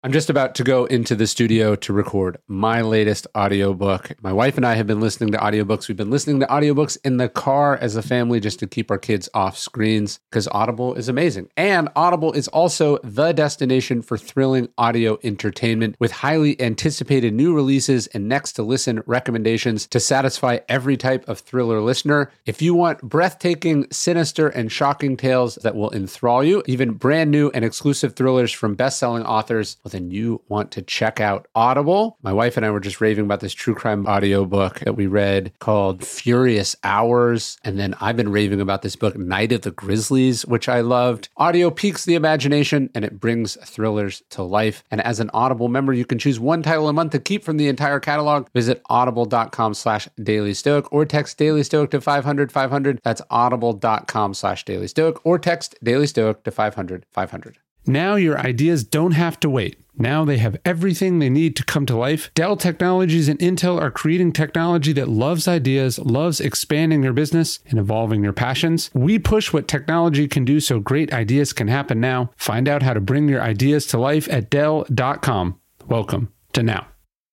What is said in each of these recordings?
I'm just about to go into the studio to record my latest audiobook. My wife and I have been listening to audiobooks. We've been listening to audiobooks in the car as a family just to keep our kids off screens because Audible is amazing. And Audible is also the destination for thrilling audio entertainment with highly anticipated new releases and next to listen recommendations to satisfy every type of thriller listener. If you want breathtaking, sinister, and shocking tales that will enthrall you, even brand new and exclusive thrillers from best-selling authors, then you want to check out Audible. My wife and I were just raving about this true crime audiobook that we read called Furious Hours. And then I've been raving about this book, Night of the Grizzlies, which I loved. Audio piques the imagination and it brings thrillers to life. And as an Audible member, you can choose one title a month to keep from the entire catalog. Visit audible.com/dailystoic or text Daily Stoic to 500-500. That's audible.com/Daily Stoic or text Daily Stoic to 500-500. Now your ideas don't have to wait. Now they have everything they need to come to life. Dell Technologies and Intel are creating technology that loves ideas, loves expanding your business and evolving your passions. We push what technology can do so great ideas can happen now. Find out how to bring your ideas to life at Dell.com. Welcome to Now.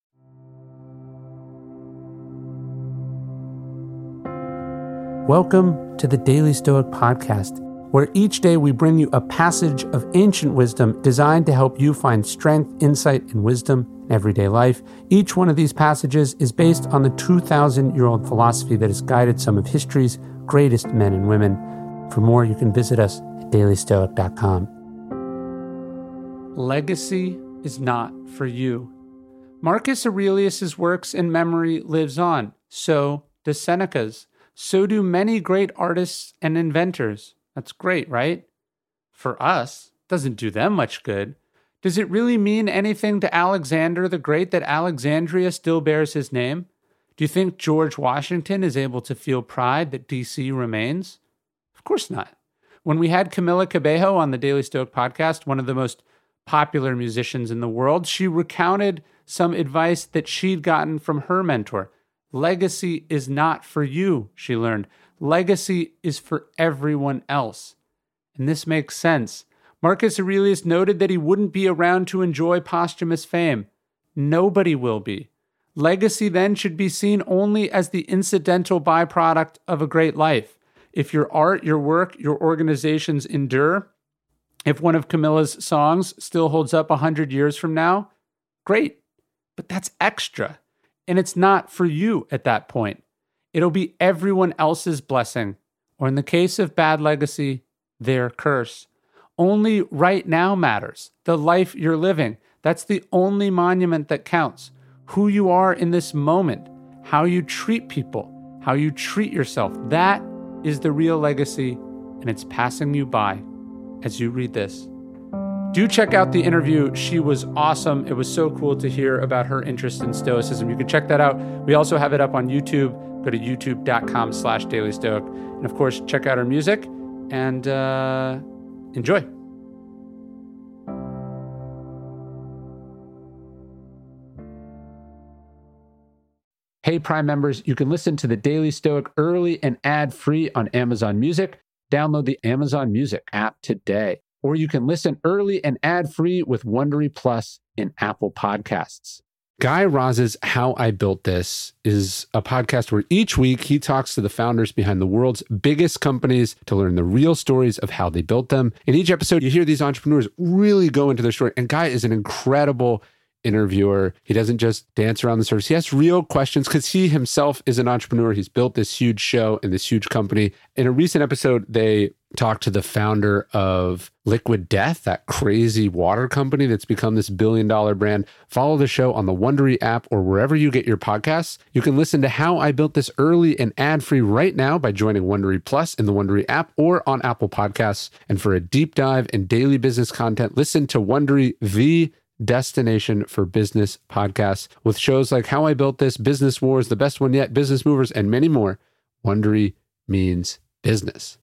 Welcome to the Daily Stoic Podcast, where each day we bring you a passage of ancient wisdom designed to help you find strength, insight, and wisdom in everyday life. Each one of these passages is based on the 2,000-year-old philosophy that has guided some of history's greatest men and women. For more, you can visit us at dailystoic.com. Legacy is not for you. Marcus Aurelius' works and memory lives on. So do Seneca's. So do many great artists and inventors. That's great, right? For us, doesn't do them much good. Does it really mean anything to Alexander the Great that Alexandria still bears his name? Do you think George Washington is able to feel pride that DC remains? Of course not. When we had Camila Cabello on the Daily Stoic podcast, one of the most popular musicians in the world, she recounted some advice that she'd gotten from her mentor. Legacy is not for you, she learned. Legacy is for everyone else. And this makes sense. Marcus Aurelius noted that he wouldn't be around to enjoy posthumous fame. Nobody will be. Legacy then should be seen only as the incidental byproduct of a great life. If your art, your work, your organizations endure, if one of Camilla's songs still holds up 100 years from now, great. But that's extra. And it's not for you at that point. It'll be everyone else's blessing, or in the case of bad legacy, their curse. Only right now matters, the life you're living. That's the only monument that counts. Who you are in this moment, how you treat people, how you treat yourself. That is the real legacy, and it's passing you by as you read this. Do check out the interview. She was awesome. It was so cool to hear about her interest in Stoicism. You can check that out. We also have it up on YouTube. Go to youtube.com/dailystoic. And of course, check out our music and enjoy. Hey, Prime members, you can listen to the Daily Stoic early and ad-free on Amazon Music. Download the Amazon Music app today. Or you can listen early and ad-free with Wondery Plus in Apple Podcasts. Guy Raz's How I Built This is a podcast where each week he talks to the founders behind the world's biggest companies to learn the real stories of how they built them. In each episode, you hear these entrepreneurs really go into their story. And Guy is an incredible interviewer. He doesn't just dance around the surface. He asks real questions because he himself is an entrepreneur. He's built this huge show and this huge company. In a recent episode, they talked to the founder of Liquid Death, that crazy water company that's become this billion-dollar brand. Follow the show on the Wondery app or wherever you get your podcasts. You can listen to How I Built This early and ad-free right now by joining Wondery Plus in the Wondery app or on Apple Podcasts. And for a deep dive in daily business content, listen to Wondery, the destination for business podcasts, with shows like How I Built This, Business Wars, The Best One Yet, Business Movers, and many more. Wondery means business.